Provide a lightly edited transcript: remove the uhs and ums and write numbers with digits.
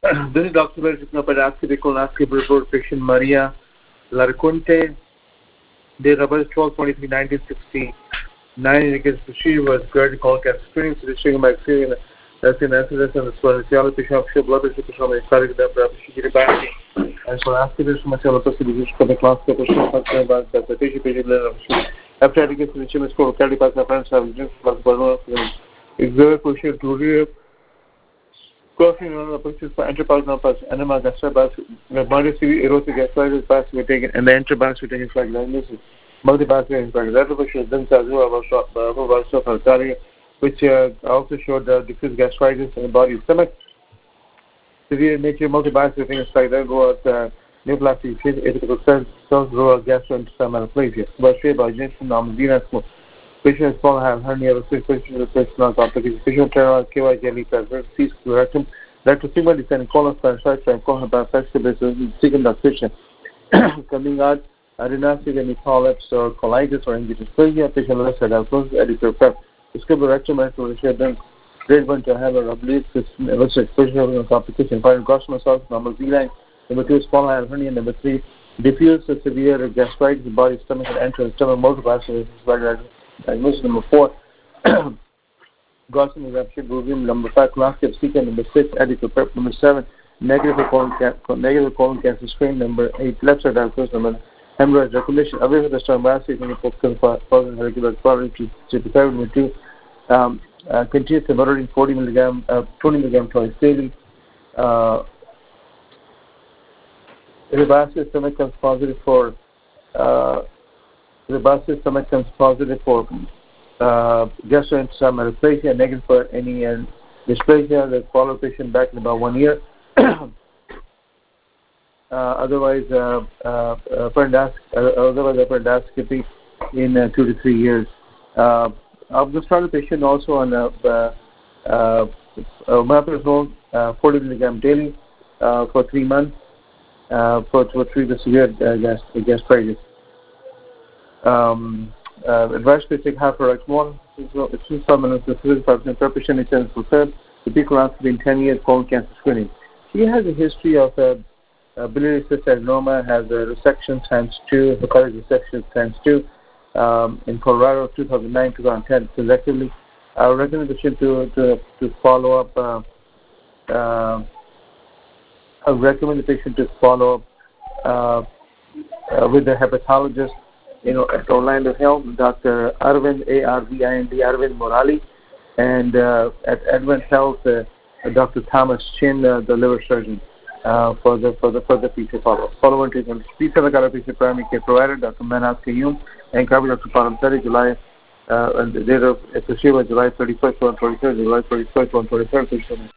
This is Dr. Pedasky, colonoscopy report, patient Maria Larconte. Date of birth 12/23/1969. Indicates procedure was graded colon cancer screening, suggesting by experiencing incidence and the splenicidal patient of blood pressure, patient of cardiac procedure back. And colonoscopy from a cell procedure for the class of the patient after education, the chemist for cardiac friends have exert pushing to crossing the purchase for enterprise enema gastritis, modesty, erosive gastritis, pass we taken, and the enterprise we taken flag diagnosis, multi-pass we taken flag. That was then which also showed diffuse gastritis in the body stomach. Severe nature multi-pass we taken flag. That was neoplastic, 80% cells grow gastrointestinal plasia. But straight by Jensen, Venus. Patient is small, have hernia, patient is personal complications, patient turn KY jelly, C rectum, rectal sigma descending colon parasites and colon parasites second patient coming out adenosine any polyps or colitis or angiodysphagia, patient left side outflows, editor prep. Discover rectum then grade 1 to have a oblique system, exposure of complication, final gross muscle, normal Z-line, number 2 small hernia, number 3 diffuse severe gastritis, body, stomach, and enteral stomach, multiple diagnosis. Number 4, Gaussian eruption, Bruvium. Number 5, colonoscopy sequence. Number 6, editor prep. Number 7, negative colon cancer screen. Number 8, left side diagnosis. Number 9, hemorrhage recognition. Away with the stomach, number 4, causing regular quality to prepare. Number 2, continuous monitoring 20 milligram twice daily. Herbacea stomach comes positive for gastrointestinal dysplasia, negative for any dysplasia that follow patient back in about 1 year. Otherwise, appendoscopy in 2 to 3 years. I've just started the patient also on omeprazole 40 milligram daily for 3 months for treat the severe gastritis. Advice to take half a one. It's 2 minutes to 35% preparation is prepared. The peak colonoscopy in 10 years colon cancer screening. She has a history of biliary cyst adenoma, has a resection ×2, hepatic resection ×2 in Colorado, 2009-2010 selectively. I would recommend the patient to follow up. I would recommend the patient to follow up with the hepatologist, at Orlando Health, Dr. Arvind, Arvind Morali, and at Advent Health, Dr. Thomas Chin, the liver surgeon, for the future follow-up. Follow-on treatment. Please have a patient primary care provider, Dr. Manaz Kayyum, and copy Dr. Paramsari, July, and the date of procedure was July 31st, 123rd, July 31st, 123rd.